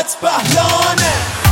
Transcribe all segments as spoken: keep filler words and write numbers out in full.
حامت بهلانه.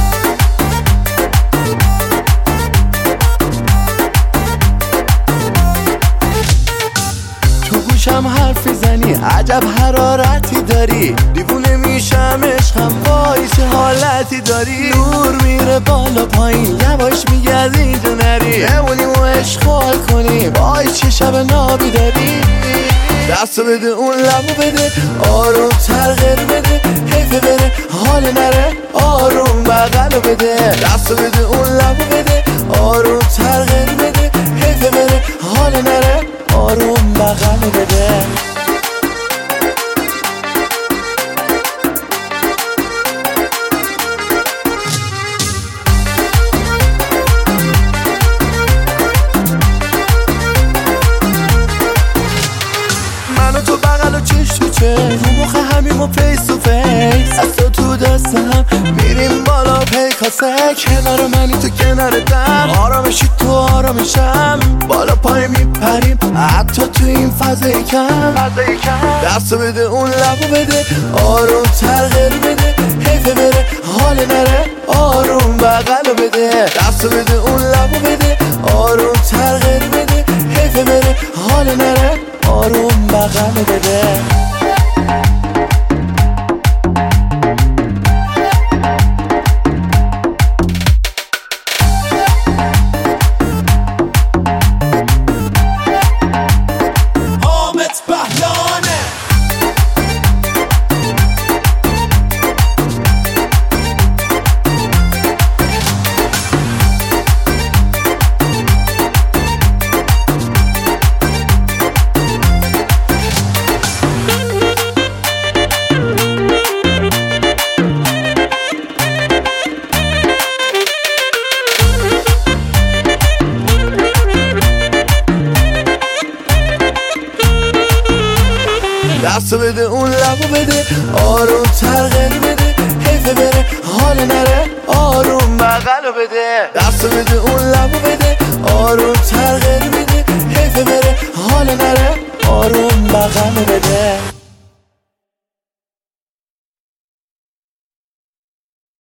تو گوشم حرفی زنی، عجب حرارتی داری، دیوونه میشم عشقم، وای چه حالتی داری. نور میره بالا پایین، یواش میگه از اینجا نری، بمونیم و اشغال کنیم، وای چه شب نابی داری. دستو بده اون لبو بده، آروم تر غیر بده، حیفه بره حال نره، آروم بغلو بده. دستو بده اون لبو بده، آروم تر غیر بده، حیفه بره حال نره، آروم بغلو بده. منو تو بغل و چش تو چش، رو مخ همیم و فیس تو فیس، از تو تو دست هم میریم بالا پیکاسه. کنار منی تو کنار دم، آرامشی تو آرامشم، بالا پای میپریم حتی تو این فضای کم. دستو بده اون لبو بده، آروم تر غیر بده، حیفه بره حال نره، آروم بغلو بده. دستو بده اون لبو بده، آروم تر غیر بده، حیفه بره حال نره، آروم بغلو بده. حامت بهلانه. دستو بده اون لبو بده، آروم تر غیر بده، حیفه بره حال نره، آروم بغلو بده. دستو بده اون لبو بده، آروم تر غیر بده، حیفه بره حال نره، آروم بغلو بده.